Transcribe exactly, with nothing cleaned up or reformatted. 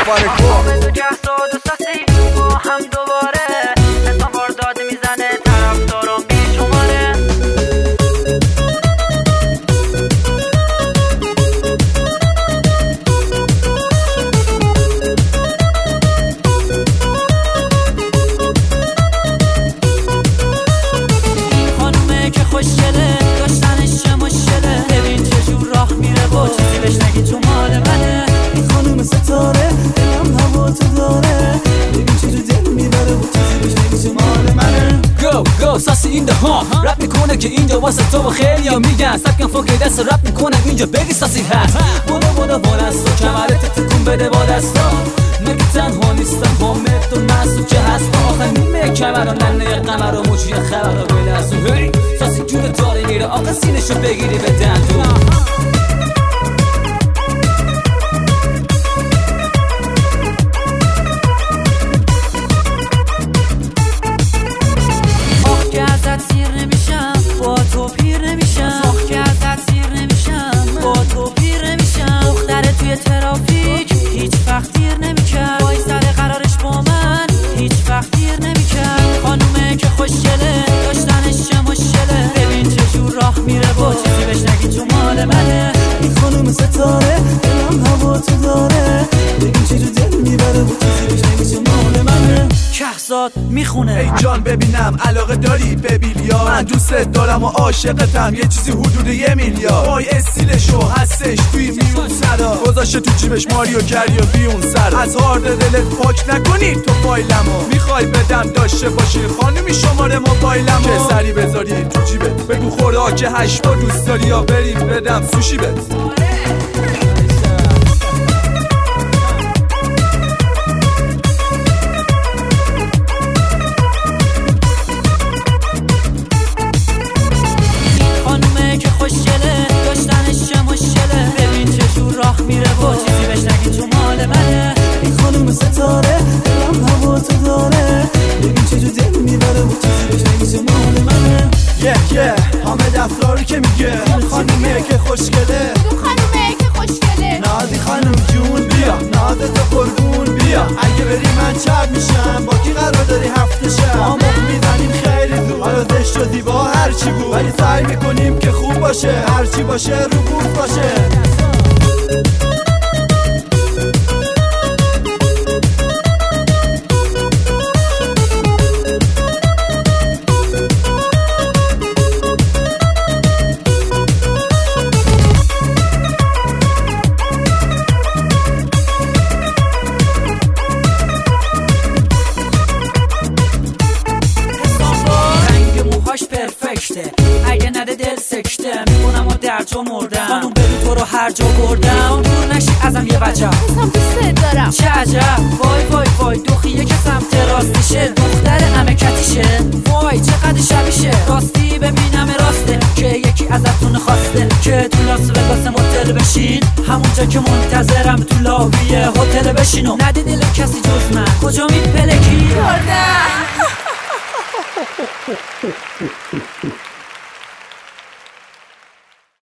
حافظ و کهزاد و ساسی با هم دوباره حسام وارداد میزنه طرفداران بیشماره. این خانومه که خوشگله داشتنش چه مشکله، ببین چجور راه میره و چیزی بهش نگی تو مال منه. این خانوم ستاره دلم هوا تو داره، ببین چجور دل میبره و چیزی بهش نگی تو مال منه. گو گو ساسی این ده ها رپ میکنه که اینجا واسه تو و خیلی ها میگن سبکن فوق دست رپ میکنه اینجا بگی ساسی هست. بودو بودو با دست و کمرت تکون بده با دستا، مگه تنها نیستم حامد و مسعود که هست آخه نیمه کمر و ننه قمر و موجی خبر و بلرزو. هی ساسی جون داره میره آقا سینشو بگیری به دندون. ترافیک هیچ وقت دیر نمی‌کرد، وای سر قرارش با من هیچ وقت دیر نمی‌کرد. خانومه که خوشگله داشتنش چه مشکله، ببین چجور راه میره و چیزی بهش نگی تو مال منه. این خانوم ستاره دلم هوا تو داره، ببین چجور دل میبره و چیزی بهش نگی تو مال منه. کهزاد میخونه ای جان ببینم علاقه داری به بیلیا، من دوستت دارم و عاشقتم یه چیزی حدود یه میلیارد. وای استیلشو هستش توی میون سرا، گذاشته تو جیبش ماریو کریو بیون سر. از هارد دلت پاک نکنی تو فایلمو، میخوای بدم داشته باشی خانمی شماره موبایلمو، که سری بذاری تو جیبت بگو خوراک هشت با دوست داری یا بریم بدم سوشی بت. میره و چیزی بهش نگی تو مال منه. این خانوم ستاره دلم هوا تو داره، ببین چجور دل میبره و چیزی بهش نگی تو مال منه. یه یه حامد افراری که میگه خانومه که خوشگله، کدوم خانومه که خوشگله؟ نازی خانوم جون بیا ناز تو قربون بیا، اگه بری من چپ میشم با کی قرار داری هفته شب ما مخ میزنیم خیلی زود، حالا زشت و زیبا هرچی بود ولی سعی میکنیم که خوب باشه، هرچی باشه رو بود باشه. پرفکته اگه نده دل سکته میکنم و در تو مردم. خانوم ببین تو رو هر جا بردم، دور نشی ازم یه وجب حسام دوست دارم. چه عجب وای وای وای دوخیه که سمت راستیشه دختر امکتیشه، وای چقدر شبیشه راستی ببینم راسته که یکی ازتون خواسته که تو لاس وگاس متل بشین، همونجا که منتظرم تو لابی هتل بشین و ندی دل کسی جز من کجا میپلکی بردم